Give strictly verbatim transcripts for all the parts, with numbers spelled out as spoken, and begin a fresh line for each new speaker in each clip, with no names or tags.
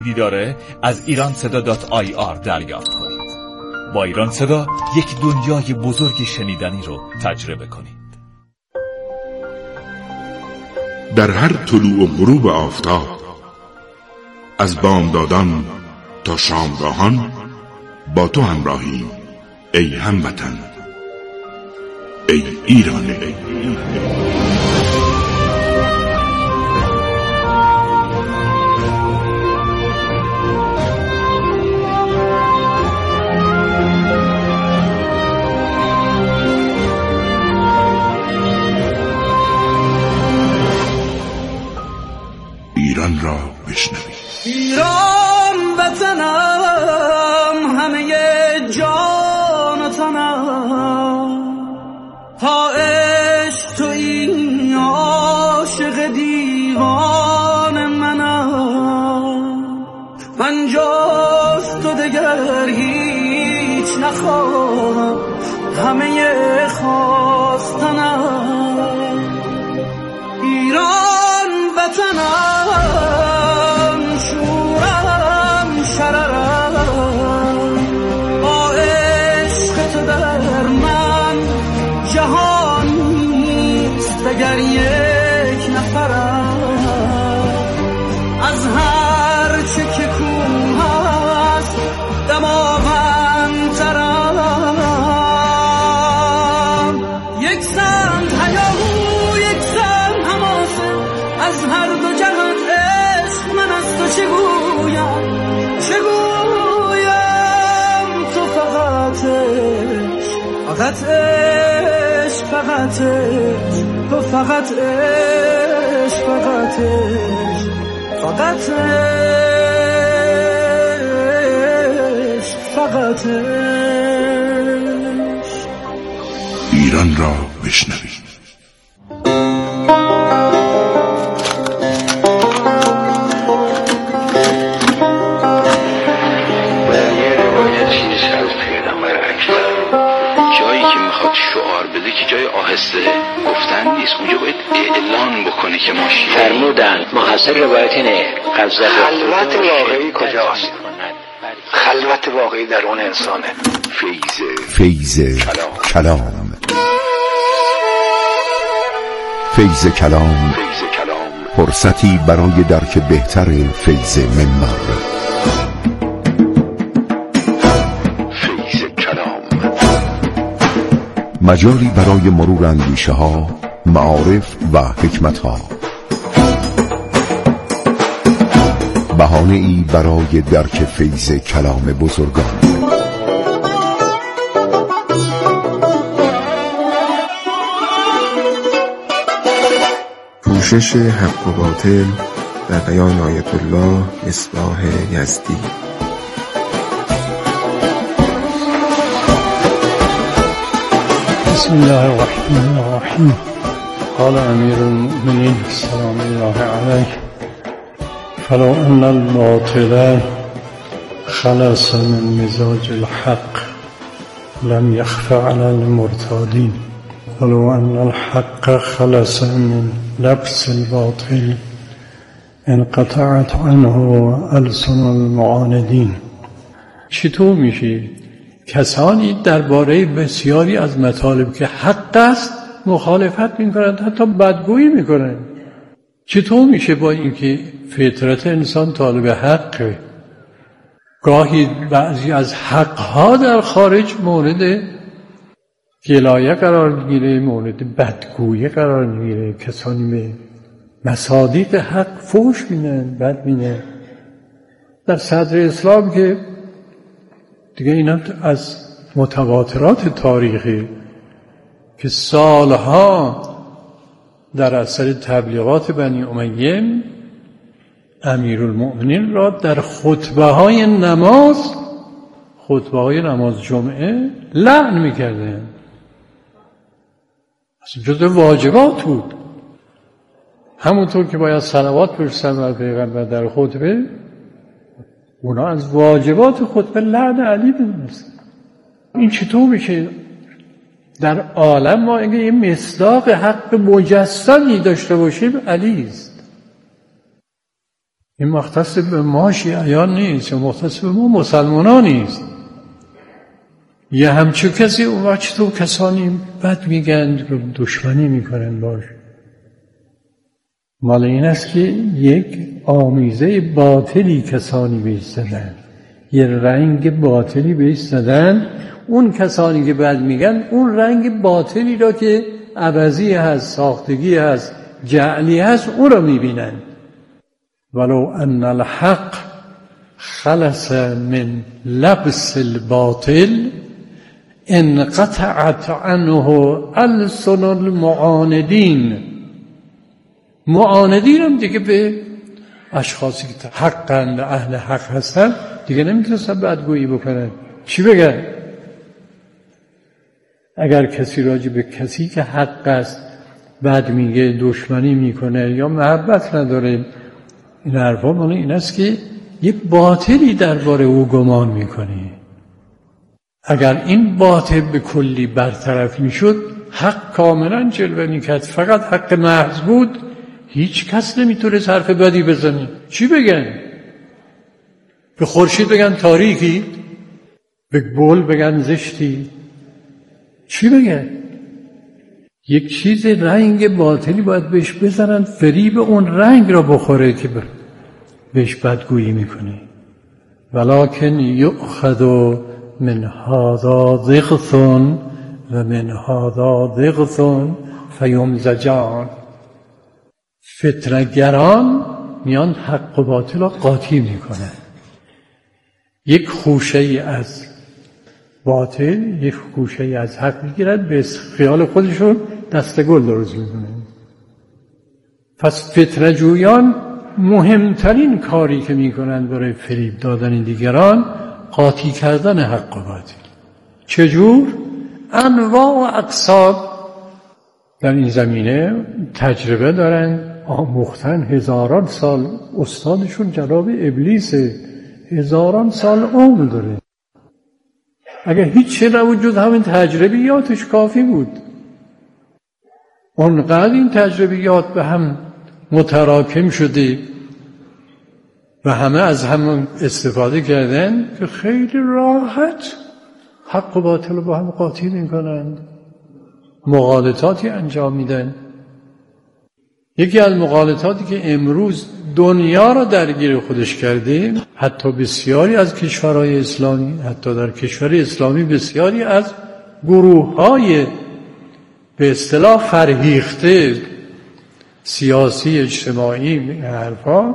داره از ایران صدا دات آی آر دریافت کنید. با ایران صدا یک دنیای بزرگ شنیدنی رو تجربه کنید.
در هر طلوع و غروب آفتاب، از بامدادان تا شامگاهان با تو همراهیم ای هموطن، ای ایران. ای ایران را بشنوید.
ایران وطنم، همه جان و تنم، تا عشق تو این عاشق دیوان منم. من جز تو دگر هیچ نخواهم، همه خواستنم. ایران وطنم، شورم شررم، با عشق تو در من جهان نیست دگر یک نفرم. از هر چه که کوه است دماوندترم. یک سمت هیاهو، یک سمت حماسه، از هر دو جهان عشق من از تو چه گویم، چه گویم. تو فقط عشق، فقط عشق، فقط عشق، تو فقط عشق، فقط عشق، فقط عشق، فقط عشق.
ایران را بشنوید.
شعار بده که جای آهسته گفتن نیست، اونجا باید اعلان بکنه که ما شیعه
فرمودند. محصل روایت اینه،
خلوت واقعی کجاست؟ خلوت واقعی در اون انسانه.
فیض فیض کلام کلام فیض کلام فرصتی برای درک بهتر فیض منبر. مجالی برای مرور اندیشه ها، معارف و حکمت ها، بهانه ای برای درک فیض کلام بزرگان.
پوشش حق و باطل در بیان آیت الله مصباح یزدی.
بسم الله الرحمن الرحیم. قال امیر المؤمنین سلام الله علیه: فلو ان الباطل خلص من مزاج الحق لم يخف على المرتادين، ولو ان الحق خلص من لبس الباطل انقطعت عنه ألسن المعاندين. چطور میشه کسانی درباره بسیاری از مطالب که حق است مخالفت میکنند، حتی بدگویی میکنند؟ چطور میشه با اینکه فطرت انسان طالب حقه، گاهی بعضی از حقها در خارج مورد گلایه قرار میگیره، مورد بدگویی قرار میگیره، کسانی به مصادیق حق فوش میدن، بد میدن. در صدر اسلام که دیگه اینا از متواترات تاریخی که سالها در اثر تبلیغات بنی امیه امیرالمؤمنین را در خطبه های نماز خطبه های نماز جمعه لعن میکردن. اصلا جزء واجبات بود، همونطور که باید صلوات برسن بر پیغمبر در خطبه، اونا از واجبات خطبه لعن علی دونست. این چطور میشه در عالم ما اگه یه مصداق حق مجسدی داشته باشیم علی است؟ این مختص به ما شیعیان نیست، مختص به ما مسلمانان نیست. یه همچو کسی اون وقت تو کسانی بد میگن دشمنی میکنن باش. مال این است که یک آمیزه باطلی کسانی بهش زدن، یه رنگ باطلی بهش زدن. اون کسانی که بد میگن اون رنگ باطلی را که عوضی هست، ساختگی هست، جعلی هست، اون را میبینن. ولو ان الحق خلص من لبس الباطل انقطعت عنه السن المعاندین. معاندین هم دیگه به اشخاصی که حقاً اهل حق هستن دیگه نمیتونستن بدگویی بکنن. چی بگن؟ اگر کسی راجع به کسی که حق است بد میگه، دشمنی میکنه یا محبت نداره، این حرفا مال این است که یک باطلی درباره او گمان میکنی. اگر این باطل به کلی برطرف میشد، حق کاملا جلوه میکرد، فقط حق محض بود، هیچ کس نمیتونه حرف بدی بزنه. چی بگن؟ به خورشید بگن تاریکی، به گل بگن زشتی. چی بگن؟ یک چیز رنگ باطلی باید بهش بزنن، فریب اون رنگ را بخوره که بهش بدگویی میکنی. ولکن یؤخذ من هذا ضغط و من هذا ضغط فیمزجان. فتنه‌گران میان حق و باطل را قاطی میکنن. یک خوشه ای از باطل، یک خوشه ای از حق میگیرن، به خیال خودشون دستگل درست میکنن. پس فتنه جویان مهمترین کاری که میکنن برای فریب دادن دیگران قاطی کردن حق و باطل. چجور؟ انواع و اقسام در این زمینه تجربه دارن، آموختن، هزاران سال. استادشون جناب ابلیس، هزاران سال عمر داره. اگر هیچ چیز نوجود همین تجربیاتش کافی بود. اونقدر این تجربیات به هم متراکم شده و همه از هم استفاده کردن که خیلی راحت حق و باطل رو با هم قاطی میکنند، مغالطاتی انجام میدن. یکی از مغالطاتی که امروز دنیا را درگیر خودش کرده، حتی بسیاری از کشورهای اسلامی، حتی در کشور اسلامی بسیاری از گروه‌های به اصطلاح فرهیخته، سیاسی، اجتماعی، حرفا،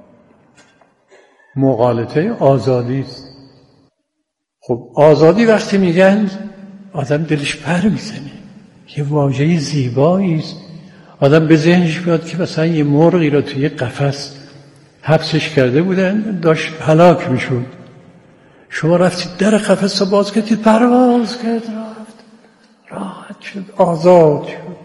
مغالطه آزادی است. خب آزادی وقتی میگن آدم دلش پر میزنه، یه واژه زیبایی است. آدم به ذهنش میاد که مثلا یه مرغی را توی قفس حبسش کرده بودن، داشت هلاک میشد. شما رفتید در قفس رو باز کردید، پرواز کرد، رفت، راحت شد، آزاد شد.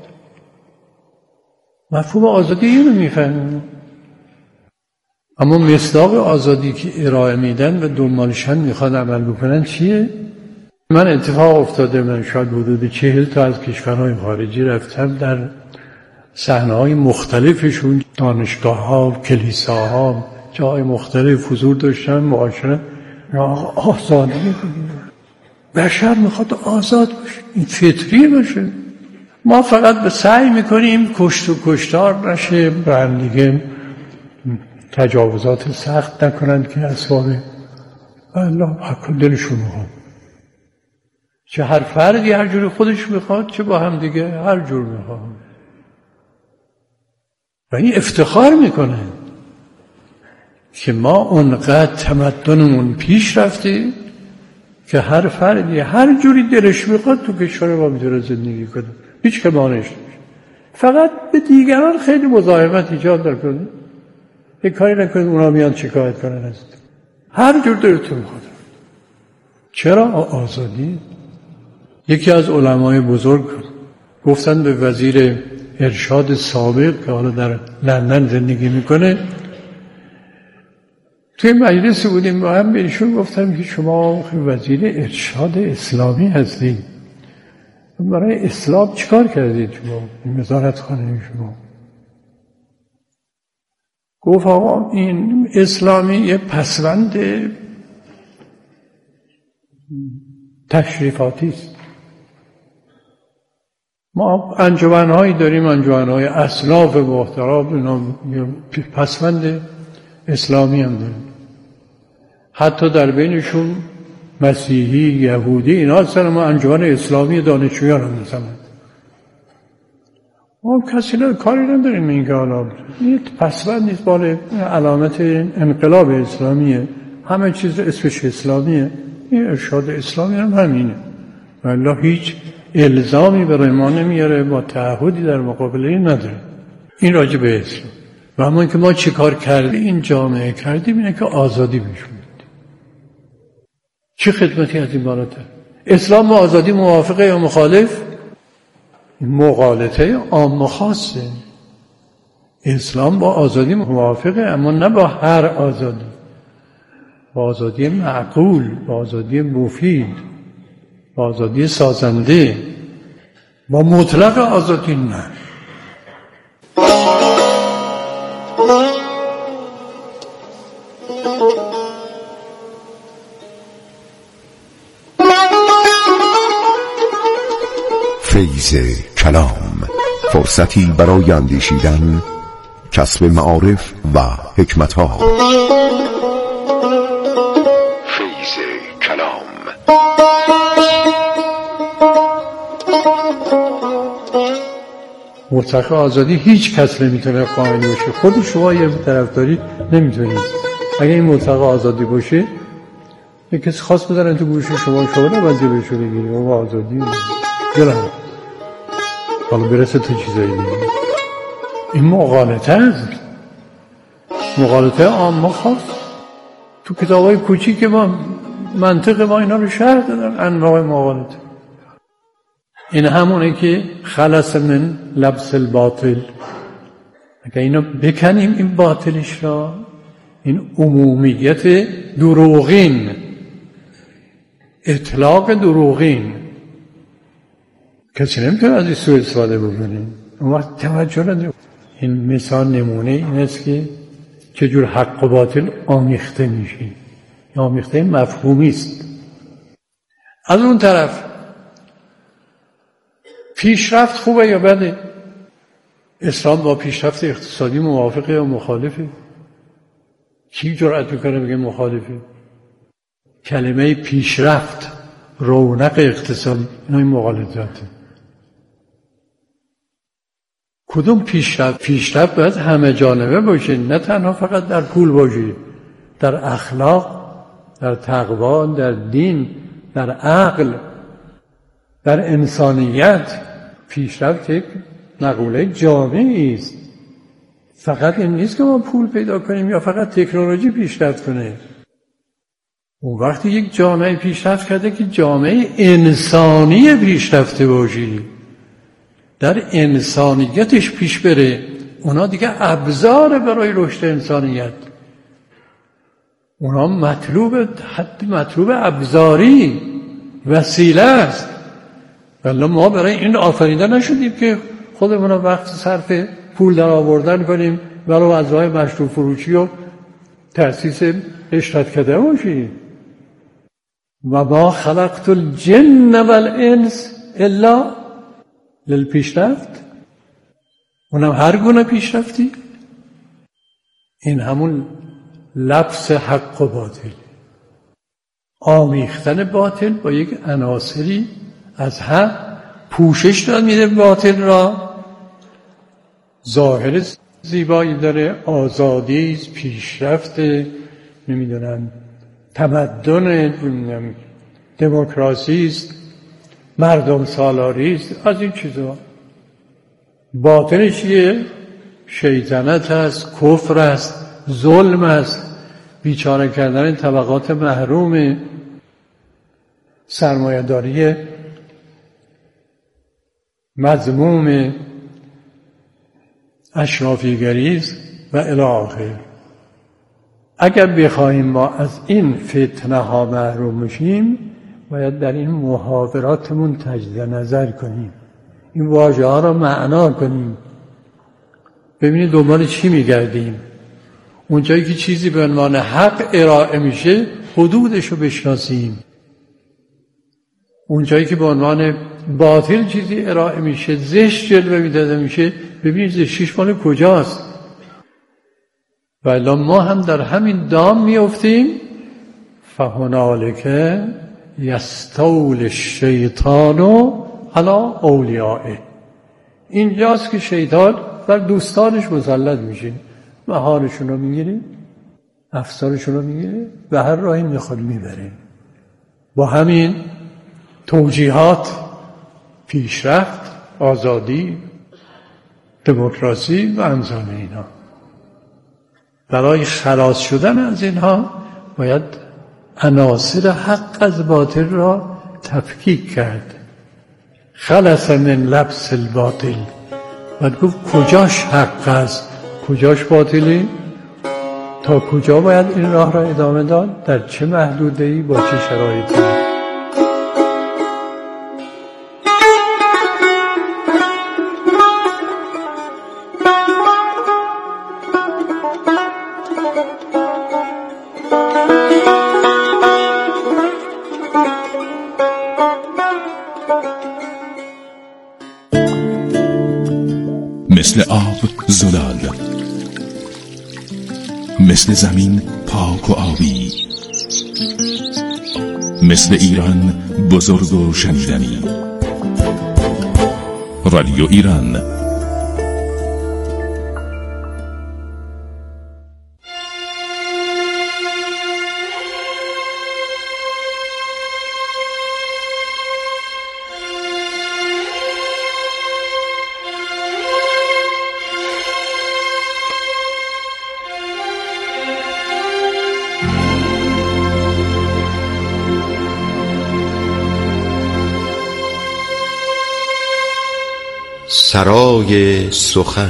مفهوم آزادی اینو میفهمیم. اما مصداق آزادی که ارائه میدن و دنبالشن میخواد عمل بکنن چیه؟ من اتفاق افتاده، من شاید حدود چهل تا از کشورهای خارجی رفتم، در صحنه‌های مختلفشون، دانشگاه‌ها، کلیساها، جای مختلف حضور داشتم، معاشرت. آزادی میکنیم، بشر میخواد آزاد باشه، این فطری باشه. ما فقط به سعی میکنیم کشت و کشتار نشه، به هم دیگه تجاوزات سخت نکنند که اسباب الله حق دلشون میخواد. چه هر فردی هر جوری خودش میخواد، چه با هم دیگه هر جور میخواد. و این افتخار میکنه که ما اونقدر تمدنمون پیش رفته که هر فردی هر جوری دلش میخواد تو کشور ما میتونه زندگی کنه، هیچ که مانعش نمیشه. فقط به دیگران خیلی مزاحمت ایجاد نکنه، یک کاری نکنید اونا میان شکایت کنن از هر جور دلتون میخواد. چرا آزادی؟ یکی از علمای بزرگ گفتن به وزیر ارشاد سابق که حالا در لندن زندگی میکنه، توی مجلس بودیم با هم، بهشون گفتم که شما وزیر ارشاد اسلامی هستید، برای اسلام چیکار کردید شما؟ وزارت خانه شما گفت آقا این اسلامی یه پسوند تشریفاتی است. ما انجمن‌هایی داریم، انجمن‌های اسلاف محترم، اینا پسوند اسلامی هم داریم. حتی در بینشون مسیحی، یهودی، اینا اصلا ما انجمن اسلامی دانشجویان هم می‌سمند. ما کسی نه کاری نداریم این که حالا این پسوند نیست، باره علامت انقلاب اسلامیه، همه چیز اسمش اسلامیه، این ارشاد اسلامی هم همینه. والله هیچ الزامی برای ما نمیاره، با تعهدی در مقابل این نداره. این راجع به اسلام. و اما اینکه ما چی کار کردیم این جامعه کردیم اینه که آزادی بهش میدیم. چه خدمتی از این بالاتر؟ اسلام با آزادی موافقه یا مخالف؟ مغالطه عام و خاصه. اسلام با آزادی موافقه، اما نه با هر آزادی، با آزادی معقول، با آزادی مفید، با آزادی سازنده، با مطلق آزادی نه.
فیض کلام، فرصتی برای اندیشیدن، کسب معارف و حکمت‌ها.
فیض کلام.
مطلق آزادی هیچ کس نمیتونه قائل باشه. خود شما یه طرفداری نمیتونید. اگه این مطلق آزادی باشه، یک کسی خاص بذارن تو گوش شما، شما نباید جلوشو بگیرید. او آزادی گلم حالا برسه تو چیزایی دیگه. این مغالطه است، مغالطه عام و خاص. تو کتابای کوچیک ما منطق ما اینا رو شرح دادن، انواع مغالطه. این همونه که خلص من لبس الباطل. اگه اینا بکنیم این باطلش را، این عمومیت دروغین، اطلاق دروغین، کسی نمیتونه از این سوء استفاده بکنیم. اون وقت توجه نداریم. این مثال نمونه این است که چجور حق و باطل آمیخته میشه. آمیخته مفهومی است. از اون طرف پیشرفت خوبه یا بده؟ اسلام با پیشرفت اقتصادی موافقه یا مخالفه؟ کی جرأت میکنه بگه مخالفه؟ کلمه پیشرفت، رونق اقتصادی، اینا این مغالطاته. کدوم پیشرفت؟ پیشرفت باید همه جانبه باشه، نه تنها فقط در پول باشه، در اخلاق، در تقوا، در دین، در عقل، در انسانیت. پیشرفت یک مقوله جامعی است. فقط این نیست که ما پول پیدا کنیم یا فقط تکنولوژی پیشرفت کنه. اون وقتی یک جامعه پیشرفت کرده که جامعه انسانی پیشرفته باشی، در انسانیتش پیش بره، اونا دیگه ابزار برای رشد انسانیت، اونا مطلوب، حتی مطلوب ابزاری، وسیله است. ولی ما برای این آفریده نشدیم که خودمون وقت صرف پول در آوردن کنیم ولو از راه مشروع فروشی و تأسیس اشتراک کرده باشیم. و ما خلقت الجن والانس الا للپیشرفت. اونم هر گونه پیشرفتی. این همون لبس حق و باطل، آمیختن باطل با یک عناصری از حق، پوشش داد میده باطل را، ظاهر زیبایی داره، آزادی، پیشرفت، نمیدونم تمدن، نمیدونم دموکراسی است، مردم سالاری است، از این چیزا. باطنش یه شیطنت است، کفر است، ظلم است، بیچاره کردن طبقات محروم، سرمایه‌داری مذموم، اشرافیگری است و الی آخر. اگر بخواهیم ما از این فتنه ها محروم بشیم، باید در این محاوراتمون تجدید نظر کنیم، این واژه ها را معنا کنیم، ببینید دنبال چی میگردیم. اونجایی که چیزی به عنوان حق ارائه میشه حدودش رو بشناسیم. اونجایی که به عنوان باطل چیزی ارائه میشه، زشت جلوه میداده میشه، ببینید زشتیش مال کجاست. و الا ما هم در همین دام میافتیم. فهنالک یستول الشیطان علی اولیائه. اینجاست که شیطان بر دوستانش مسلط میشه، مهارشون رو میگیره، افسارشون رو میگیره و هر راهی میخواد میبره. با همین توجیهات، پیشرفت، آزادی، دموکراسی و امثال اینا. برای خلاص شدن از اینها باید عناصر حق از باطل را تفکیک کرد. خلص من لبس الباطل. باید گفت کجاش حق است، کجاش باطله، تا کجا باید این راه را ادامه داد، در چه محدوده‌ای، با چه شرایطی.
مثل آب زلال، مثل زمین پاک و آبی، مثل ایران بزرگ و شنیدنی. رادیو ایران.
سرای سخن.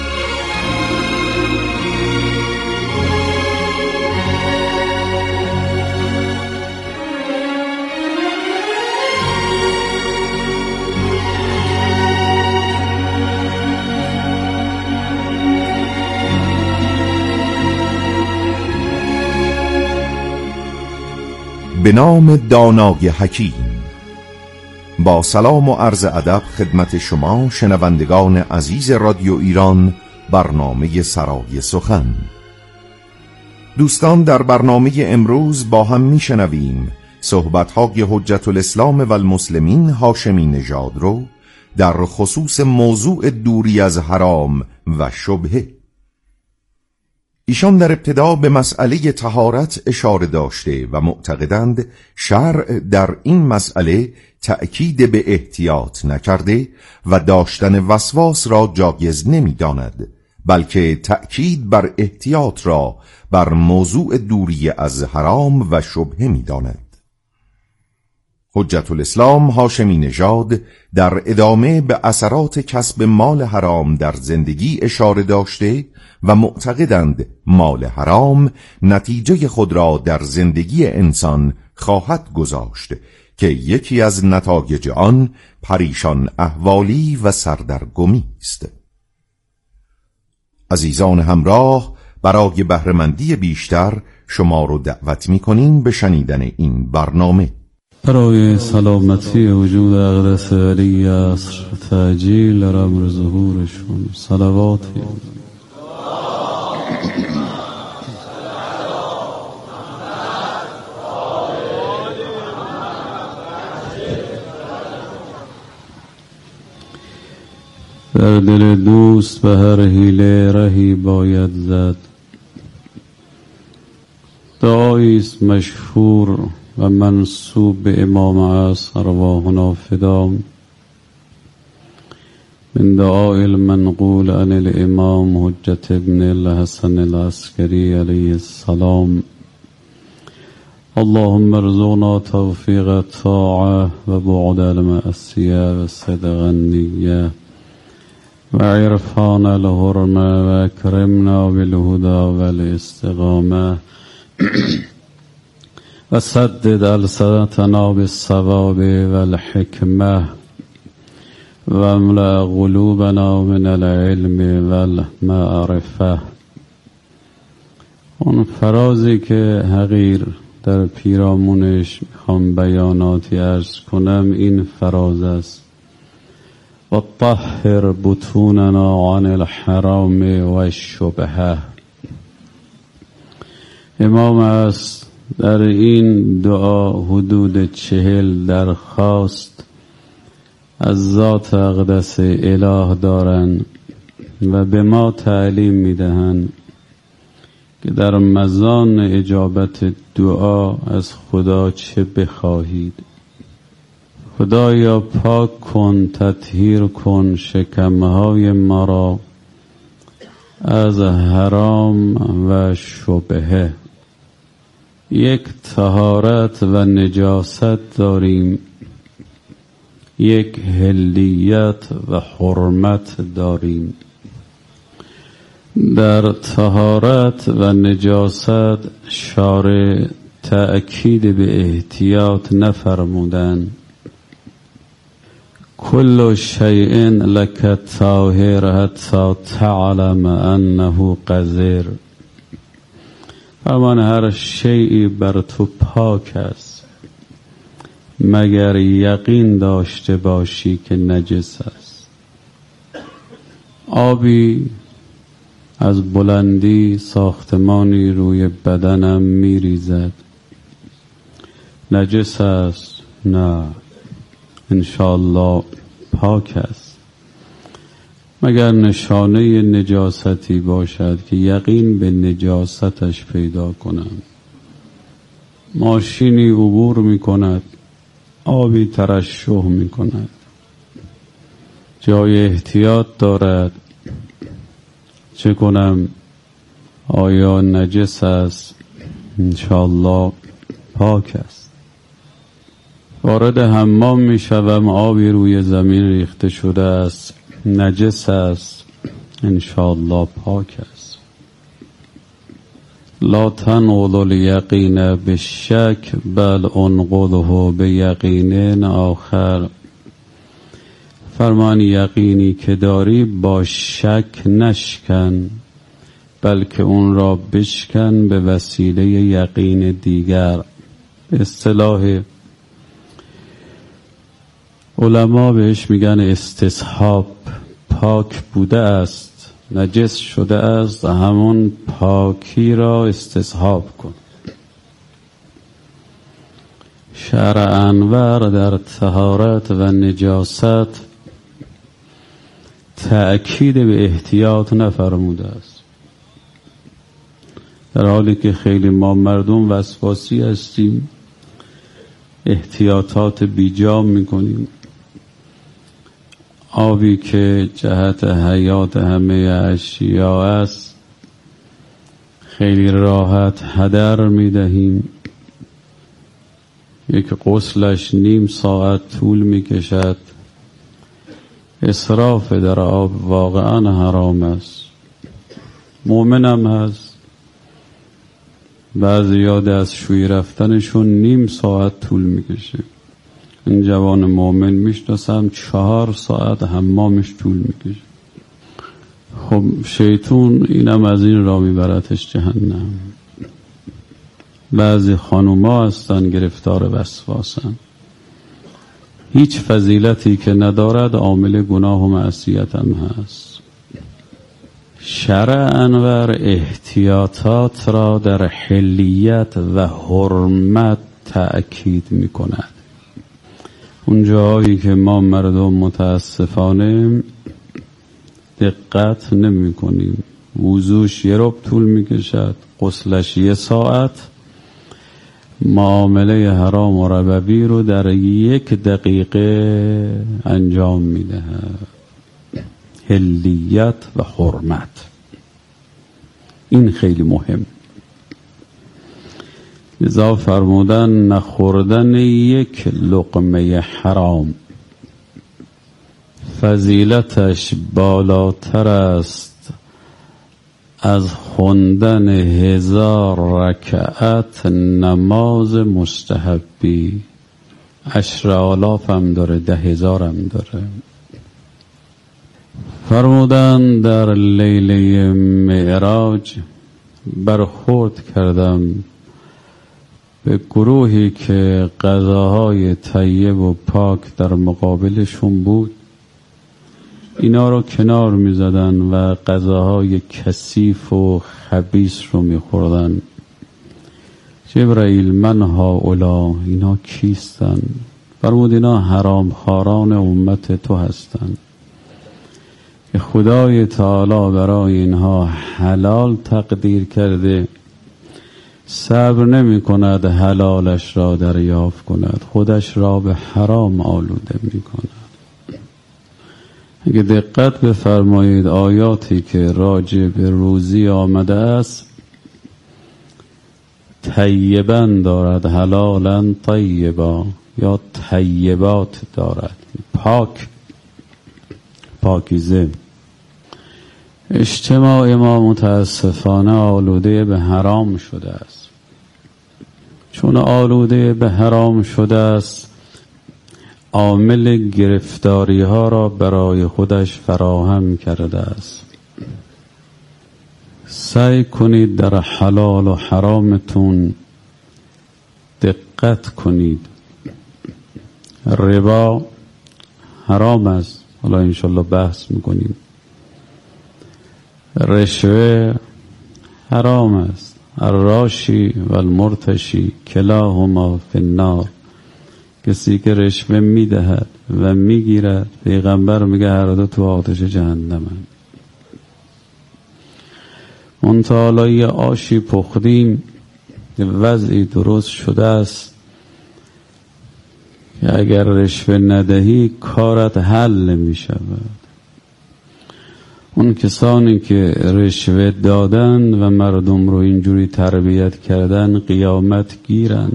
به نام دانای حکیم. با سلام و عرض ادب خدمت شما شنوندگان عزیز رادیو ایران، برنامه سرای سخن. دوستان، در برنامه امروز با هم میشنویم صحبت‌های حجت الاسلام و المسلمین هاشمی نژاد رو در خصوص موضوع دوری از حرام و شبهه. ایشان در ابتدا به مسئله طهارت اشاره داشته و معتقدند شرع در این مسئله تأکید به احتیاط نکرده و داشتن وسواس را جایز نمی داند، بلکه تأکید بر احتیاط را بر موضوع دوری از حرام و شبهه می داند. حجت الاسلام هاشمی نژاد در ادامه به اثرات کسب مال حرام در زندگی اشاره داشته و معتقدند مال حرام نتیجه خود را در زندگی انسان خواهد گذاشت که یکی از نتایج آن پریشان احوالی و سردرگمی است. عزیزان همراه، برای بهره‌مندی بیشتر شما رو دعوت می‌کنیم به شنیدن این برنامه.
برای سلامتی وجود اقدس ولی عصر، تعجیل در امر ظهورشون صلواتی در دل دوست به هر حیله رهی باید زد. دعایی است مشهور و منسوب به امام عصر ارواحنا فدا، من دعاء المنقول عن الامام حجت ابن الحسن العسکری علیه السلام: اللهم ارزقنا توفیق الطاعه و بعد المعصیه و صدق النیه و عرفان الحرمه و اکرمنا بالهدى والاستقامه و سدد السنتنا بالصواب والحکمه و املأ قلوبنا من العلم والمعرفه اون فرازی که حقیر در پیرامونش میخوام بیاناتی عرض کنم این فراز است: و طهر بطوننا عن الحرام و الشبهه. امام است در این دعا حدود چهل درخواست از ذات اقدس اله دارن و به ما تعلیم میدهن که در مزان اجابت دعا از خدا چه بخواهید. خدایا پاک کن، تطهیر کن شکمهای ما را از حرام و شبهه. یک طهارت و نجاست داریم، یک حلیت و حرمت داریم. در طهارت و نجاست شارع تأکید به احتیاط نفرمودن. کل شیء لک طاهر حتی تعلم انه قذر. فرمان هر شیئی بر تو پاک است مگر یقین داشته باشی که نجس است. آبی از بلندی ساختمانی روی بدنم میریزد، نجس است؟ نه، انشاءالله پاک است. مگر نشانه نجاستی باشد که یقین به نجاستش پیدا کنم. ماشینی عبور می کند، آبی ترشح می کند، جای احتیاط دارد، چه کنم؟ آیا نجس است؟ انشاءالله پاک است. وارد حمام می شوم، آبی روی زمین ریخته شده است، نجس است؟ انشاءالله پاک است. لا تنقض الیقین بالشک بل انقضه بیقین آخر. فرمان یقینی که داری با شک نشکن، بلکه اون را بشکن به وسیله یقین دیگر. به اصطلاح علما بهش میگن استصحاب. پاک بوده است، نجس شده است، همون پاکی را استصحاب کن. شرع انور در طهارت و نجاست تأکید به احتیاط نفرموده است، در حالی که خیلی ما مردم وسواسی هستیم، احتیاطات بیجا میکنیم. آبی که جهت حیات همه اشیاء است خیلی راحت هدر میدهیم. یک غسلش نیم ساعت طول میکشد. اسراف در آب واقعا حرام است. مؤمنم هست بعضی یاد از شوی رفتنشون نیم ساعت طول میکشه. این جوان مؤمن میشناسم چهار ساعت حمامش طول میکشه. خب شیطون اینم از این را میبرتش جهنم. بعضی خانوما هستن گرفتار وسواسن، هیچ فضیلتی که ندارد عامل گناه و معصیت هم هست. شرع انور احتیاطات را در حلیت و حرمت تأکید می کند. اون جایی که ما مردم متاسفانه دقت نمی کنیم. وضوش یه ربع طول می کشد، غسلش یه ساعت، معامله حرام و ربوی رو در یک دقیقه انجام می دهد. حلیت و حرمت این خیلی مهم. لذا فرمودن نخوردن یک لقمه حرام فضیلتش بالاتر است از خوندن هزار رکعت نماز مستحبی. عشر آلاف هم داره، ده هزار هم داره. فرمودن در لیله معراج برخورد کردم به گروهی که غذاهای طیب و پاک در مقابلشون بود. اینا رو کنار می زدن و غذاهای کثیف و خبیث رو می خوردن. جبرائیل من هؤلاء، اینا کیستن؟ فرمود اینا حرام خواران امت تو هستن که خدای تعالی برای اینها حلال تقدیر کرده، صبر نمی کند حلالش را دریافت کند، خودش را به حرام آلوده می کند. اگه دقت بفرمایید آیاتی که راجع به روزی آمده است، طیبا دارد، حلالا طیبا، یا طیبات دارد، پاک، پاکیزه. اجتماع ما متاسفانه آلوده به حرام شده است. چون آلوده به حرام شده است، عامل گرفتاری ها را برای خودش فراهم کرده است. سعی کنید در حلال و حرامتون دقت کنید. ربا حرام است، حالا انشالله بحث میکنیم. رشوه حرام است. الراشی و المرتشی کلاهما فی النار. کسی که رشوه میدهد و میگیرد، پیغمبر میگه هر دو تو آتش جهنمند. منتها یه آشی پختیم، وضعی درست شده است که اگر رشوه ندهی کارت حل نمی شود. اون کسانی که رشوه دادن و مردم رو اینجوری تربیت کردن قیامت گیرن.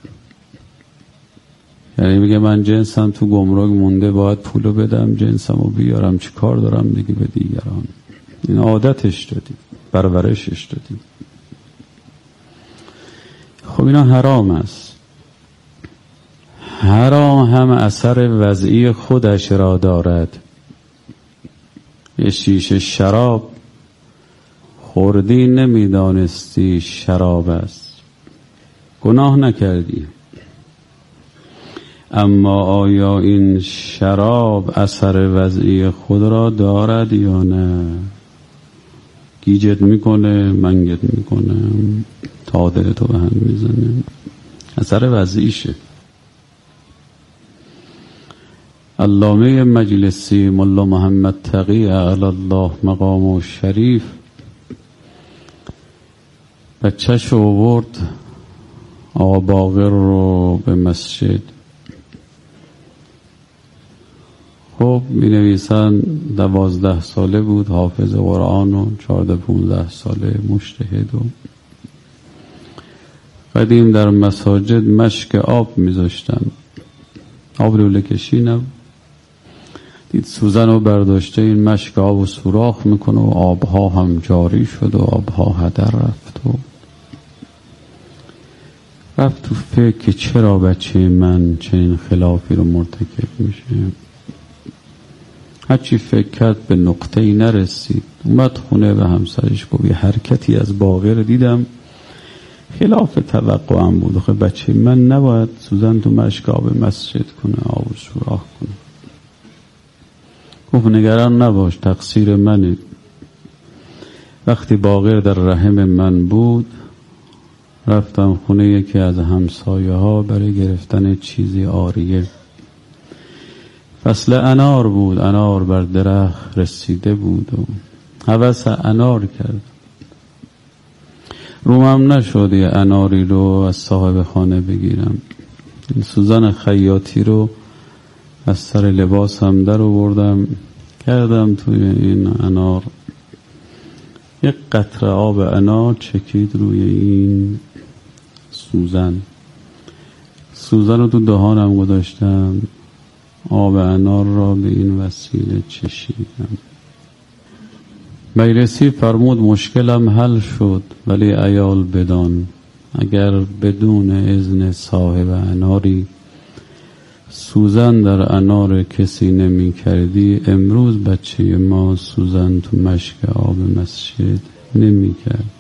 یعنی میگه من جنسم تو گمرک مونده، باید پولو بدم جنسم رو بیارم، چی کار دارم دیگه به دیگران. این عادتش دادیم، پرورشش دادیم. خب اینا حرام است. حرام هم اثر وضعی خودش را دارد. یه شیشه شراب خوردی، نمیدانستی شراب است، گناه نکردی، اما آیا این شراب اثر وضعی خود را دارد یا نه؟ گیجت میکنه، منگت میکنه، تا دلتو به هم میزنه، اثر وضعیشه. علامه مجلسی ملا محمد تقی اعلی الله مقام شریف بچه‌شو آورد آقا باقر رو به مسجد. خب می نویسن دوازده ساله بود، حافظ قرآن، و چارده پونزده ساله مجتهد. و قدیم در مساجد مشک آب می زاشتن، آب لوله کشی نبود. دید سوزن رو برداشته، این مشک آب رو سوراخ میکنه و آبها هم جاری شد و آبها هدر رفت. و رفت تو فکر که چرا بچه من چنین خلافی رو مرتکب میشه. هرچی فکر کرد به نقطه‌ای نرسید. اومد خونه و همسرش گفت یه حرکتی از باقر دیدم خلاف توقعم بود. خب بچه من نباید سوزن تو مشک آب مسجد کنه، آب سوراخ کنه. گفت نگران نباش، تقصیر منه. وقتی باقر در رحم من بود، رفتم خونه یکی از همسایه ها برای گرفتن چیزی عاریه. فصل انار بود، انار بر درخت رسیده بود و هوس انار کرد. رومم نشد یه اناری رو از صاحب خانه بگیرم. این سوزن خیاطی رو از سر لباسم در آوردم، کردم توی این انار. یک قطره آب انار چکید روی این سوزن. سوزن رو تو دهانم گذاشتم، آب انار را به این وسیله چشیدم. مجلسی فرمود مشکلم حل شد، ولی عیال بدان اگر بدون اذن صاحب اناری سوزن در انار کسی نمی کردی، امروز بچه ما سوزن تو مشک آب مسجد نمی کرد.